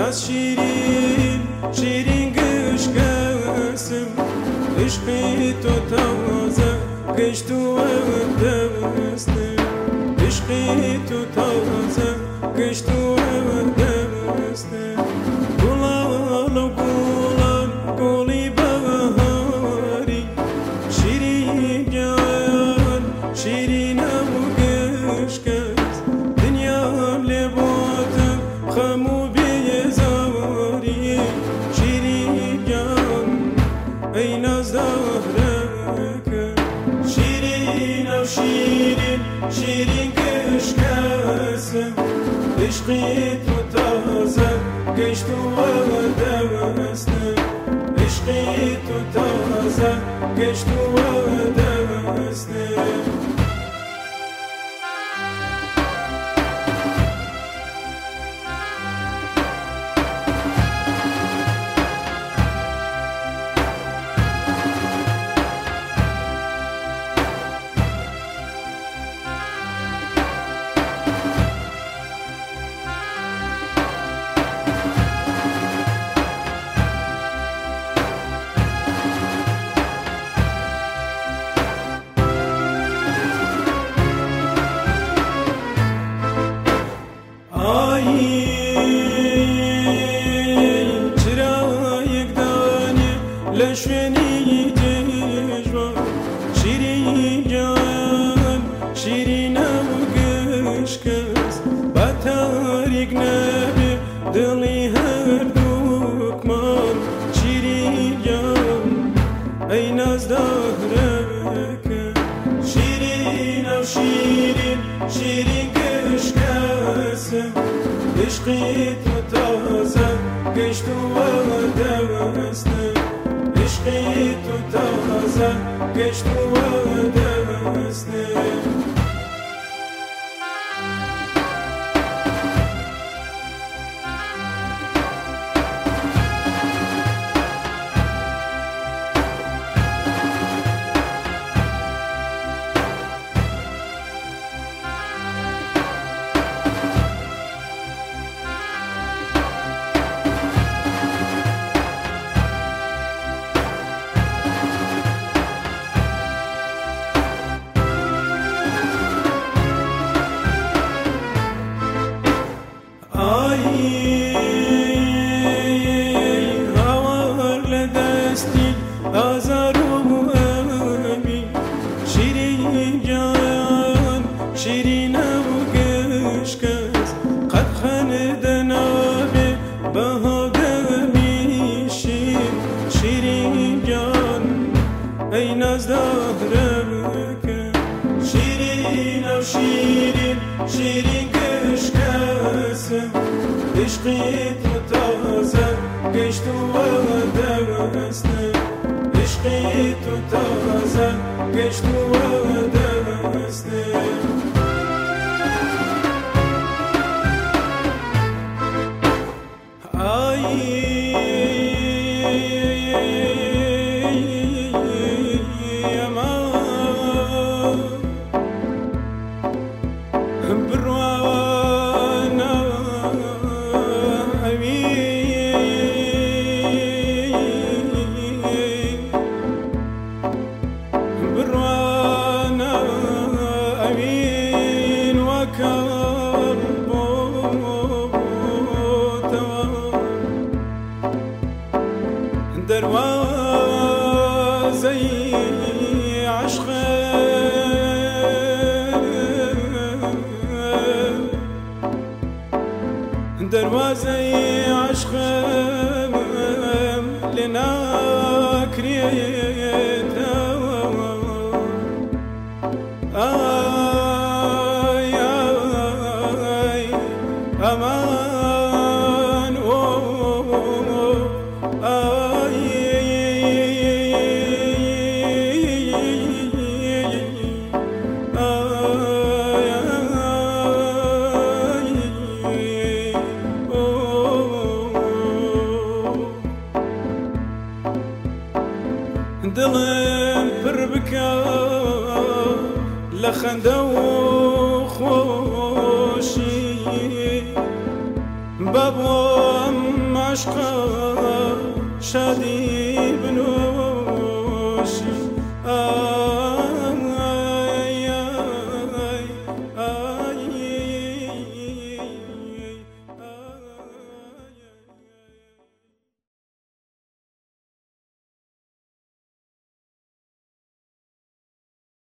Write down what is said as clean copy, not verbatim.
بس شیرین شیرین گشکسم عشقی تو تازه گشت و دستم عشقی تو تازه گشت و دستم گلال و گلال گلی بهاری شیرین جان شیرین و گشکس دنیا لباتم خمو بیزاری شیرین جان ای ناز دهرک شیرین و شیرین شیرین کشکسم عشقی تو تازه گشت و دستم عشقی تو تازه گشت و دستم لشونی جوان شیرین جان شیرین و گشکس با تاریک نبی دلی هر دکمان شیرین جان ای ناز دهرک شیرین و شیرین شیرین گشکسم عشقی تو تازه گشت و دستم عشقی تو تازه گشت و دستم هوار لدستی آزار و امی شیرین جان شیرین و گشکس قد خندن آبی بها دمیشین شیرین جان ای ناز دهرک شیرین و شیرین شیرین گشکسم عشقی تو تازه گشت و دستم عشقی تو تازه گشت و دستم دروازي عشق دروازي عشق لنا كريتا آي آي أمان دلم پر بکا لخنده و خوشی بابام عشقا شادی